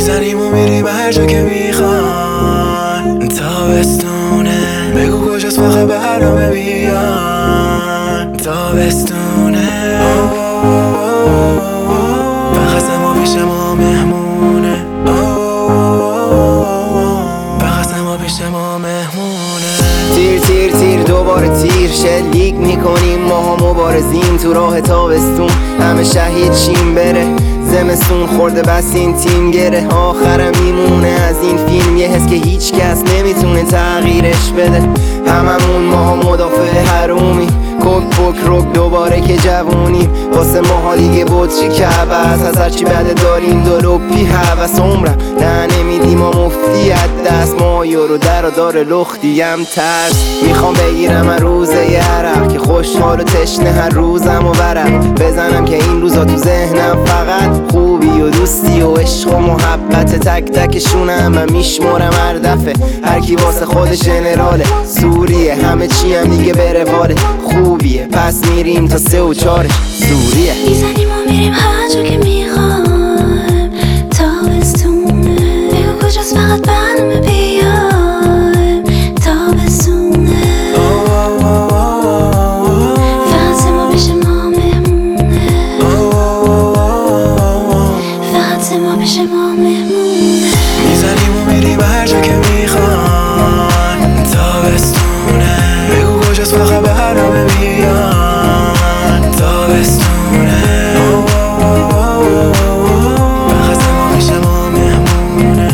میزنیم و میریم هر جا که میخوان. تابستونه بگو کجاست فقط برنامه بیان. تابستونه فقط ما پیش ما مهمونه. فقط ما پیش ما مهمونه. تیر تیر تیر دوباره تیر شلیک میکنیم، ماها مبارزیم تو راه تابستون. همه شهید شیم بره زمستون خورده بس این تیم گره. آخرم میمونه از این فیلم یه حس که هیچ کس نمیتونه تغییرش بده. هممون ماها مدافع حرومی، کک پک رک دوباره که جوونیم. واسه ماها دیگه بطری که عباس از هرچی بده داریم دلوپی حوث. عمرم نه نمیدیم و مفتی از دست، ما یورو در و دار لختیم ترس. میخوام بگیرم از روزه یه عرق که خوشحال و تشنه هر روزم و ورق بزنم که این روزا تو ذهنم فقط خوبی و دوستی و عشق و محبت. تک تکشونم من میشمرم هر دفعه، هر کی واسه خودش جنراله. سوریه همه چی هم دیگه به رواله، خوبیه پس میریم تا 3 و 4 سوریه. میزنیم و میریم هر جا که میخوایم. تابستونه بگو کجاست فقط برنامه بیایم. تابستونه فقط ما پیش ما مهمونه. فقط ما پیش ما مهمونه. میزنیم و میریم هر جا که میخوان. تابستونه بگو کجاست فقط برنامه بیان. تابستونه فقط ما پیش ما مهمونه.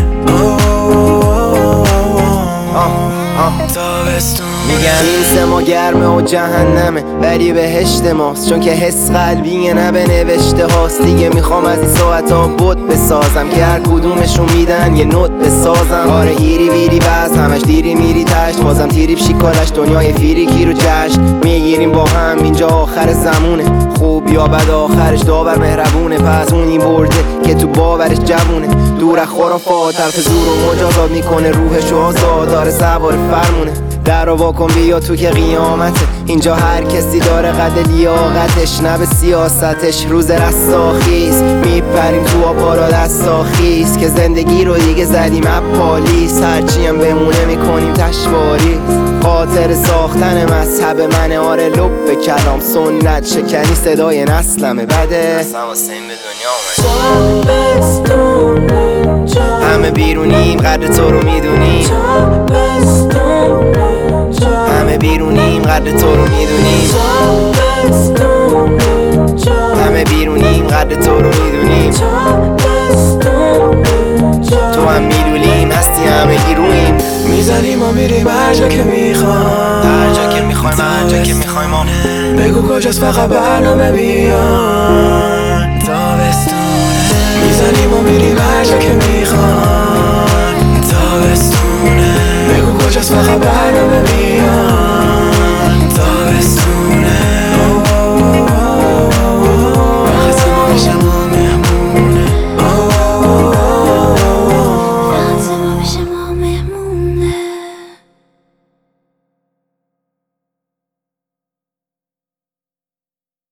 تابستونه میگن این سما گرمه و جهنمه ولی بهشت ماست، چون که حس قلبیه نه به نوشته هاست. دیگه میخوام از این ساعت ها بود بسازم که هر کدومشون میدن یه نوت بسازم. آره هیری ویری بس همش دیری میری تشت، بازم تیری شیکارش دنیای فیریکی رو جشن میگیریم با هم. اینجا آخر زمونه، خوب یا بد آخرش داور مهربونه. پس اونی برده که تو باورش جوونه، دور از خرافات حرف زور و مجازات میکنه. روحش آزاد داره سوار فرمونه. در رو واکن بیا تو که قیامته، اینجا هر کسی داره قد لیاقتش نه به سیاستش. روز رستاخیز میپریم تو آبارا دستاخیز که زندگی رو دیگه زدیم اپالیس. هرچی هم بمونه میکنیم تشواریز. خاطر ساختن مذهب منه آره لب به کلام سنت شکنی صدای نسلمه بده. اصلا واسه این به دنیا همه بیرونیم قدر تو رو میدونیم. همه بیرونیم قدر تو رو میدونیم. همه بیرونیم قدر تو رو میدونیم. تو هم میدونیم هستی همه گیرویم. میزنیم و میریم هر جا که میخوایم. هر جا که میخوایم هر جا که میخوایم. بگو کجاست فقط برنامه بیان. تابستونه میزنیم و میریم هر جا که میخوایم. تابستونه بگو کجاست فقط برنامه بیان.